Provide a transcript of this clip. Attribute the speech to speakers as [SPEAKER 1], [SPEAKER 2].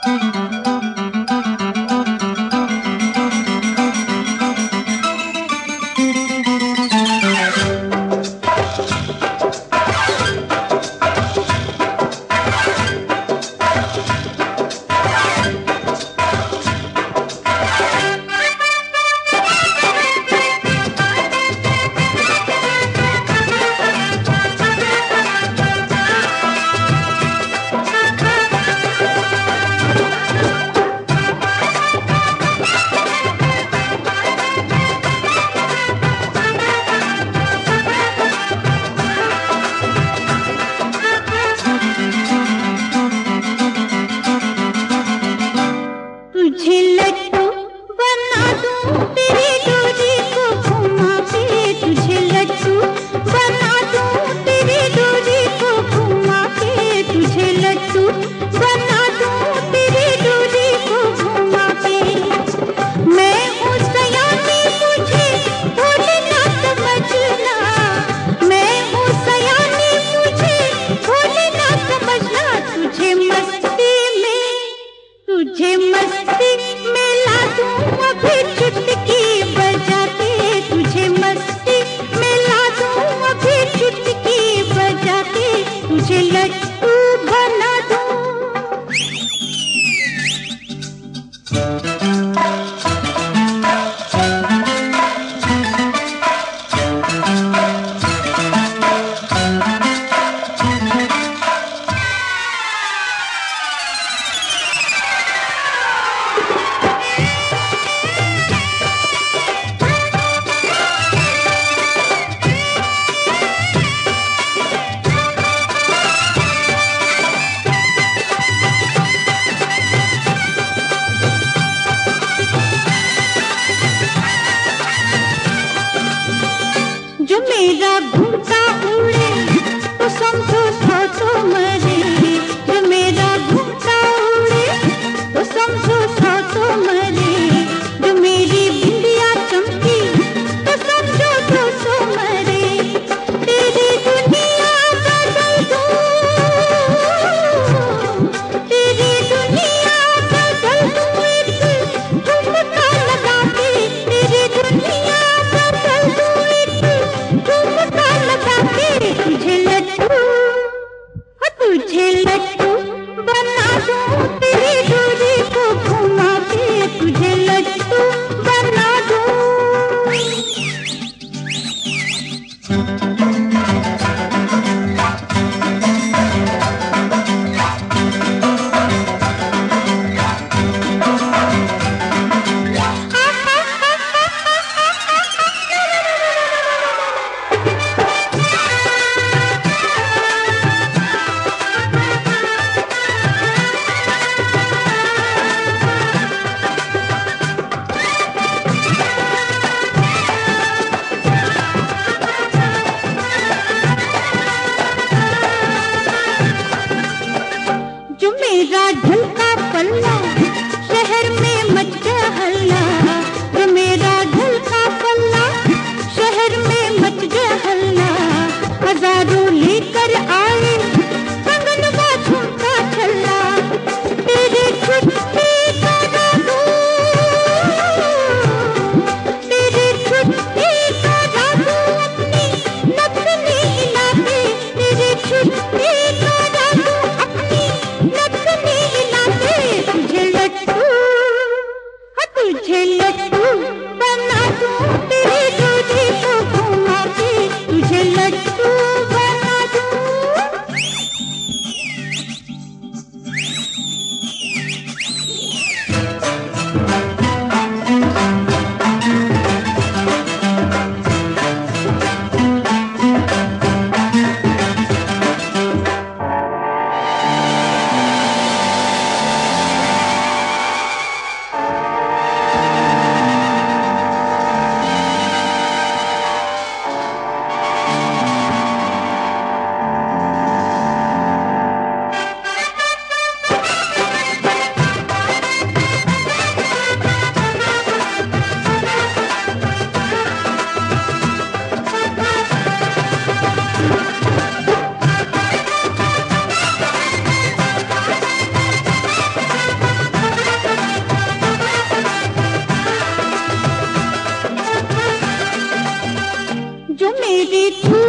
[SPEAKER 1] तुझे लट्टू बना दूं तेरी डोरी को घुमा के, तुझे लट्टू बना दूं तेरी डोरी को घुमा के, तुझे लट्टू बना दूं तेरी डोरी को घुमा के। मैं हूँ सयानी मुझे भोले ना समझना, मैं हूँ सयानी मुझे भोले ना समझना। तुझे मस्ती में ला दूं अभी चुटकी बजा के, तुझे मस्ती में ला दूं अभी चुटकी बजा के, तुझे लट्टू बना दूं। जो मेरा घूमता उड़े तो समझो सौ तो मरे, जो मेरा घूमता उड़े तो समझो सौ तो मरे, जो मेरी बिंदिया चमकी तो समझो 200 मरे। तेरी दुनिया बदल दूं, तेरी दुनिया बदल दूं एक ठुमका लगा के, तेरी दुनिया बदल दूं एक ठुमका लगा के। तुझे लट्टू बना दूं तेरी डोरी को घुमा के, तुझे लट्टू बना दूं। मेरी